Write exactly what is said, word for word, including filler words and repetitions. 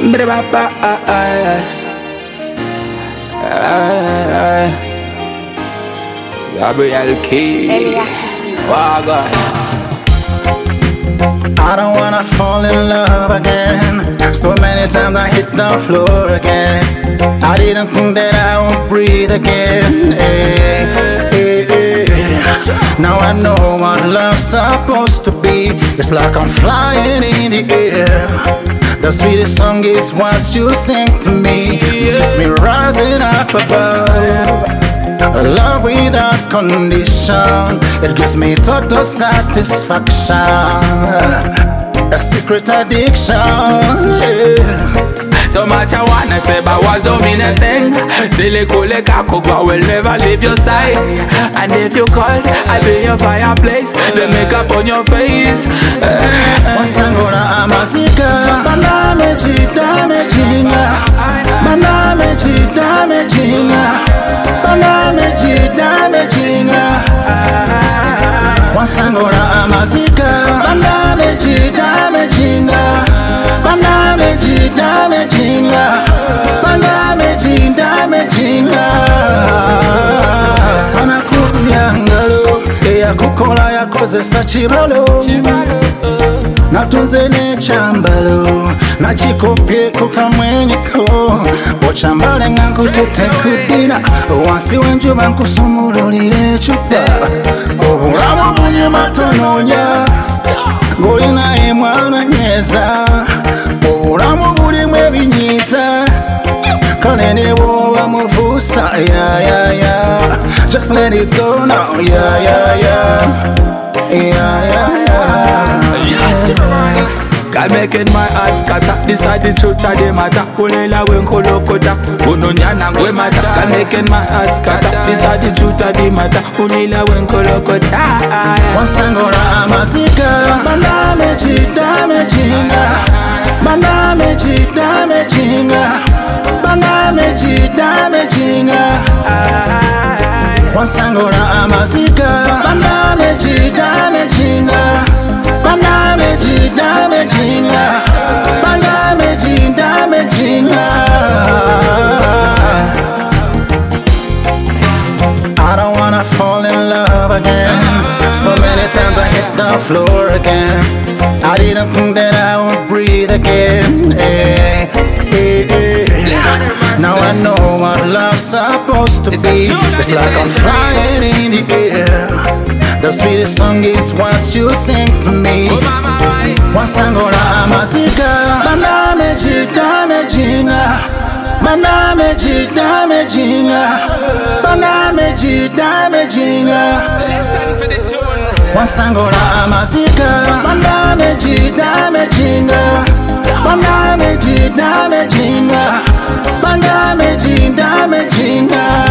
Gabriel Key. I don't wanna fall in love again. So many times I hit the floor again. I didn't think that I would breathe again. Hey, hey, hey. Now I know what love's supposed to be. It's like I'm flying in the air. The sweetest song is what you sing to me. It keeps me rising up above. A love without condition. It gives me total satisfaction. A secret addiction, yeah. So much I wanna say, but what's don't mean a thing. Silly cool kakogwa will never leave your side. And if you call, I'll be your fireplace. The makeup on your face. Wasangora amazika. Baname chita me chinga. Baname chita me chinga. Baname chita me chinga. Wasangora amazika. Baname chita me chinga. Baname chita me chinga. Baname chita me chinga. Sana kubyangalo eya kukola yakozesa kibalo. Natunze n'ekyambalo nakikopyeko kamwenyeko. Okyambale nga nkutute kuddina wansi w'enjuba nkusumululira ekyupa. Obulamu bunyuma tonoonya ng'olina emwana nyeeza. Obulamu bulimu ebinyiiza kale ne bw'oba muvuusa. Yeah, yeah, yeah. Just let it go now. Yeah, yeah, yeah. Yeah, yeah, yeah. God making my eyes scatter. Decide the truth of the matter. Kulela when kolokota Unonyana ngwe mata. God making my eyes scatter. Decide the truth of the matter. Kulela when kolokota. Wasangora amazika. Baname chita me chinga. Baname chita me chinga. Baname chita me chinga. Wasangora amazika. Baname chita me chinga. Baname chita me chinga. Baname chita me chinga. I don't wanna fall in love again. So many times I hit the floor again. I didn't think that I would breathe again. Hey, hey, hey. Now I know what love's supposed to be. It's like I'm flying in the air. The sweetest song is what you sing to me. Wasangora amazika. Baname chita me chinga. Baname chita me chinga. Baname chita me chinga. Wasangora amazika. Baname chita me chinga. Baname chita me chinga. Baname chita me chinga.